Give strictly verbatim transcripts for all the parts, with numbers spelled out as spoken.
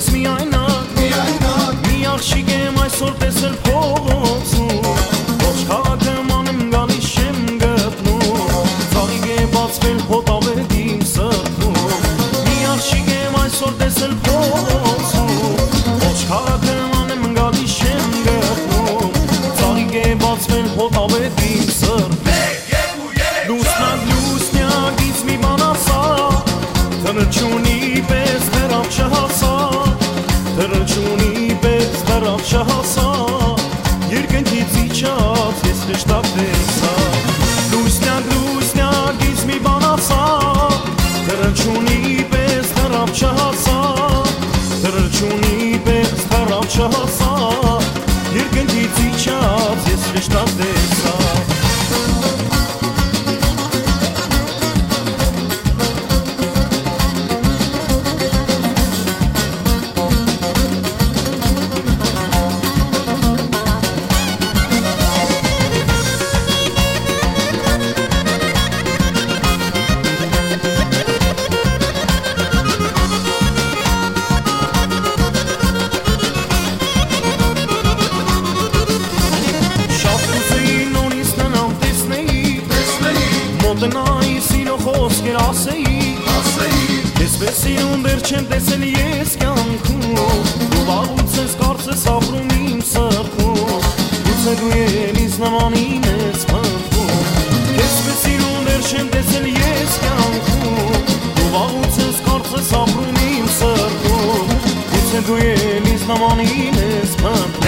ես միայնակ, մի աղջիկ եմ այսօր տեսել փողոցում, ողջ քաղաքը մանեմ գալիս չեմ գտնում, ծաղիկ է բացվել հոտավետի սրտում, մի աղջիկ եմ այսօր տեսել փողոցում, ողջ քաղաքը մանեմ գալիս չեմ գտնում, ծաղիկ է բացվել հոտավետի սրտում, լուսնակ լուսնյակից մի բան ասա, թռչունի պես դեռ չհասա, թռչունի պես դեռ չհասա, երկնքից իջած ես հեշտակ տեսա, լուսնյակ լուսնյակից մի բան ասա, թռչունի պես դեռ չհասա, թռչունի պես դեռ չհասա, երկնքից իջած ես հեշտակ տեսա. Մոտնայի սիրո խոսքեր ասեի, Քեզպես սիրուն դեռ չեմ տեսել ես կյանքում, Դու վաղուց ես կարծես ապրում իմ սրտում, Գուցե դու ելիս նմանին ես փնտրում, Քեզպես սիրուն դեռ չեմ տեսել ես կյանքում, Դու վաղուց ես կարծես ապրում իմ սրտում, Գուցե դու ելիս նմանին ես փնտրում.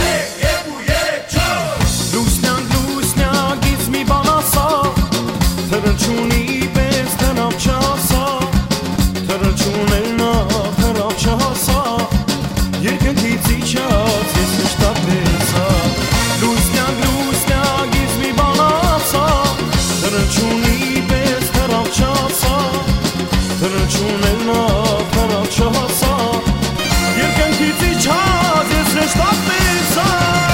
Լուսնյակ լուսնյակից մի բան ասա, թռչունի պես դեռ չհասա, թռչունել նա դեռ չհասա, երկնքից իջած ես հեշտակ տեսա, լուսնյակ լուսնյակից մի բան ասա, թռչունի պես դեռ չհասա, թռչունել նա դեռ չհասա, երկնքից իջած ես հեշտակ տեսա.